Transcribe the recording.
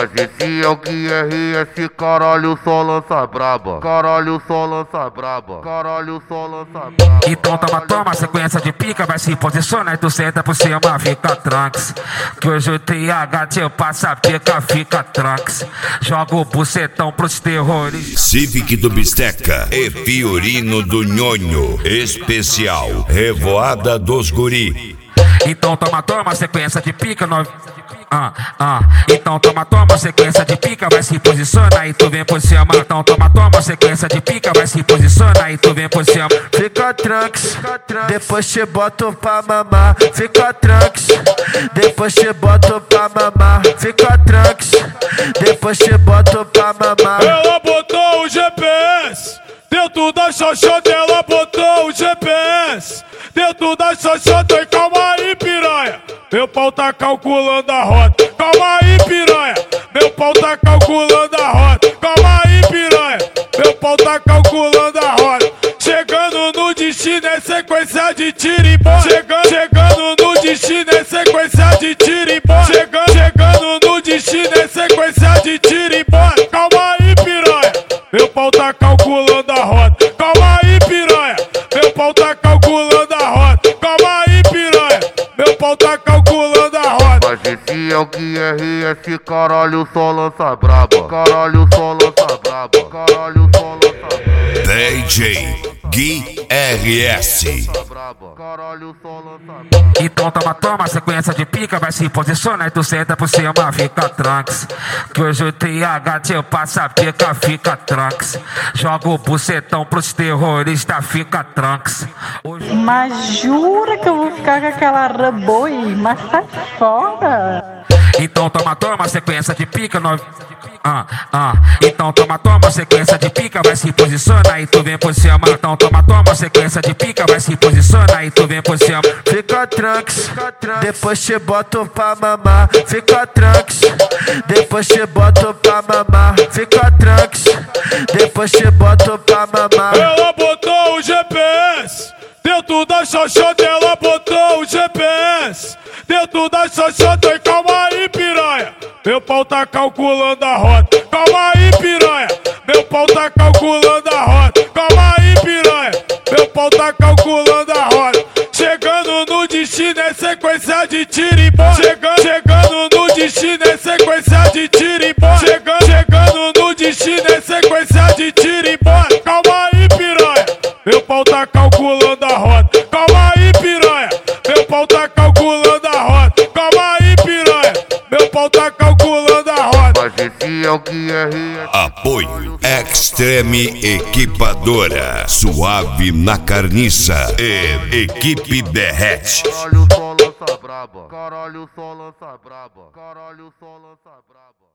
Mas esse é o QRS, caralho, só lança braba. Caralho, só lança braba. Caralho, só lança braba. Então toma, sequência de pica, vai se posicionar e tu senta por cima, fica tranks. Que hoje o TH te passa pica, fica tranks. Joga o bucetão pros terroristas. Civic do Bisteca e Fiorino do Nhonho. Especial Revoada dos Guri. Então toma, sequência de pica, Então toma, sequência de pica, vai se posiciona e tu vem por cima. Então toma, sequência de pica, vai se posiciona e tu vem por cima. Fica tranks, depois te boto pra mamar. Fica tranks, depois te boto pra mamar. Fica tranks, depois te boto pra mamar. Ela botou o GPS dentro da xoxota, ela botou o GPS dentro da xoxota. E calma aí, piranha, meu pau tá calculando a rota. Calma aí, piranha, meu pau tá calculando a rota. Calma aí, piranha, meu pau tá calculando a rota. Chegando no destino é sequência de tiro e bola. Chegando no destino é sequência de tiro e bola. Chegando no destino é sequência de tiro e bola. Calma aí, piranha, meu pau tá calculando a rota. Calma aí, piranha, meu pau tá calculando a rota. Calma aí, piranha, meu pau tá calculando a rota. Mas esse é o QRS, caralho, só lança braba. Caralho, só lança braba. Caralho, só lança braba. DJ Gui RS. Caralho, só lança braba. Então toma, sequência de pica, vai se posiciona e tu senta por cima, fica tranks. Que hoje o TH te passa pica, fica tranks. Joga o bucetão pros terroristas, fica tranks. Mas jura que eu vou ficar com aquela raboi? Mas sai fora. Então toma, sequência de pica, Então toma, sequência de pica, vai se posiciona e tu vem por cima. Então toma, sequência de pica, vai se posiciona e tu vem por cima. Fica tranks, depois te boto pra mamar. Fica tranks, depois te boto pra mamar. Fica tranks, depois te boto pra mamar. Ela botou o GPS dentro da xoxota, ela botou o GPS dentro da xoxota. E calma aí, piranha, meu pau tá calculando a rota. Calma aí, piranha, meu pau tá calculando a rota. Calma aí, piranha, meu pau tá calculando a rota. Chegando no destino é sequência de tiro e bola. Chegando no destino é sequência de tiro e bola. Chegando no destino é sequência de tiro e bola. Calma aí, piranha, meu pau tá calculando a rota. Calma aí, piranha, meu pau tá calculando a rota. Calma aí, piranha, meu pau tá calculando a rota. Mas esse é o QRS. Apoio Extreme Equipadora. Suave na carniça. E Equipe Berrete. Caralho, só lança braba. Caralho, só lança braba. Caralho, só lança braba.